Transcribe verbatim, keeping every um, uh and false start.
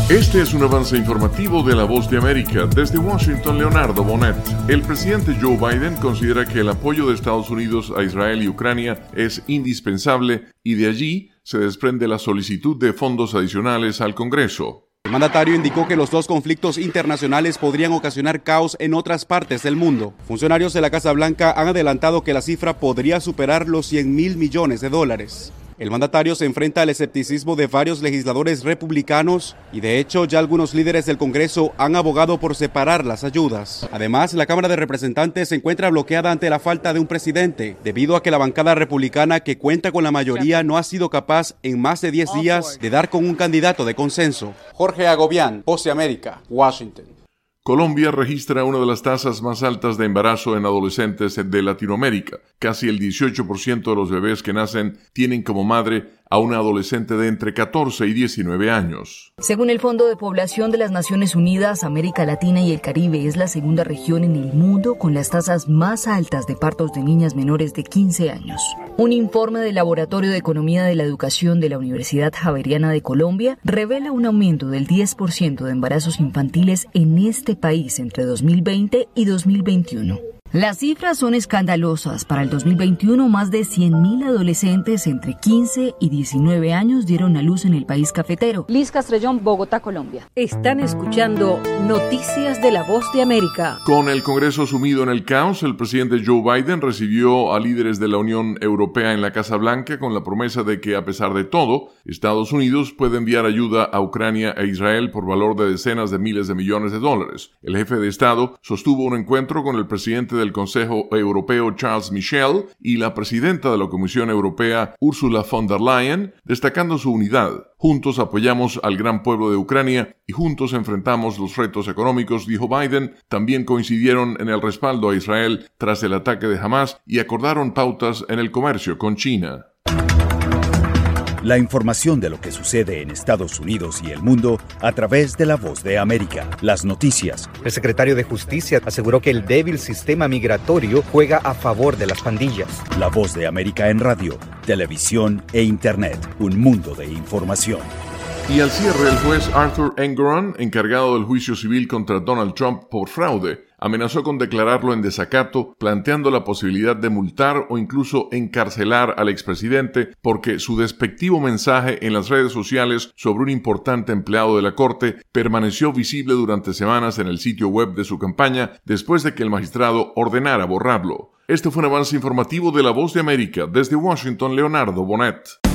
Este es un avance informativo de La Voz de América. Desde Washington, Leonardo Bonet. El presidente Joe Biden considera que el apoyo de Estados Unidos a Israel y Ucrania es indispensable y de allí se desprende la solicitud de fondos adicionales al Congreso. El mandatario indicó que los dos conflictos internacionales podrían ocasionar caos en otras partes del mundo. Funcionarios de la Casa Blanca han adelantado que la cifra podría superar los cien mil millones de dólares. El mandatario se enfrenta al escepticismo de varios legisladores republicanos y de hecho ya algunos líderes del Congreso han abogado por separar las ayudas. Además, la Cámara de Representantes se encuentra bloqueada ante la falta de un presidente, debido a que la bancada republicana que cuenta con la mayoría no ha sido capaz en más de diez días de dar con un candidato de consenso. Jorge Agobián, Voz de América, Washington. Colombia registra una de las tasas más altas de embarazo en adolescentes de Latinoamérica. Casi el dieciocho por ciento de los bebés que nacen tienen como madre a una adolescente de entre catorce y diecinueve años. Según el Fondo de Población de las Naciones Unidas, América Latina y el Caribe es la segunda región en el mundo con las tasas más altas de partos de niñas menores de quince años. Un informe del Laboratorio de Economía de la Educación de la Universidad Javeriana de Colombia revela un aumento del diez por ciento de embarazos infantiles en este país entre dos mil veinte y dos mil veintiuno. Las cifras son escandalosas. Para el dos mil veintiuno, más de cien mil adolescentes entre quince y diecinueve años dieron a luz en el país cafetero. Liz Castrellón, Bogotá, Colombia. Están escuchando Noticias de la Voz de América. Con el Congreso sumido en el caos, el presidente Joe Biden recibió a líderes de la Unión Europea en la Casa Blanca con la promesa de que, a pesar de todo, Estados Unidos puede enviar ayuda a Ucrania e Israel por valor de decenas de miles de millones de dólares. El jefe de Estado sostuvo un encuentro con el presidente del Consejo Europeo Charles Michel y la presidenta de la Comisión Europea Ursula von der Leyen, destacando su unidad. Juntos apoyamos al gran pueblo de Ucrania y juntos enfrentamos los retos económicos, dijo Biden. También coincidieron en el respaldo a Israel tras el ataque de Hamas y acordaron pautas en el comercio con China. La información de lo que sucede en Estados Unidos y el mundo a través de La Voz de América. Las noticias. El secretario de Justicia aseguró que el débil sistema migratorio juega a favor de las pandillas. La Voz de América en radio, televisión e Internet. Un mundo de información. Y al cierre, el juez Arthur Engoron, encargado del juicio civil contra Donald Trump por fraude, amenazó con declararlo en desacato, planteando la posibilidad de multar o incluso encarcelar al expresidente porque su despectivo mensaje en las redes sociales sobre un importante empleado de la Corte permaneció visible durante semanas en el sitio web de su campaña después de que el magistrado ordenara borrarlo. Este fue un avance informativo de La Voz de América. Desde Washington, Leonardo Bonet.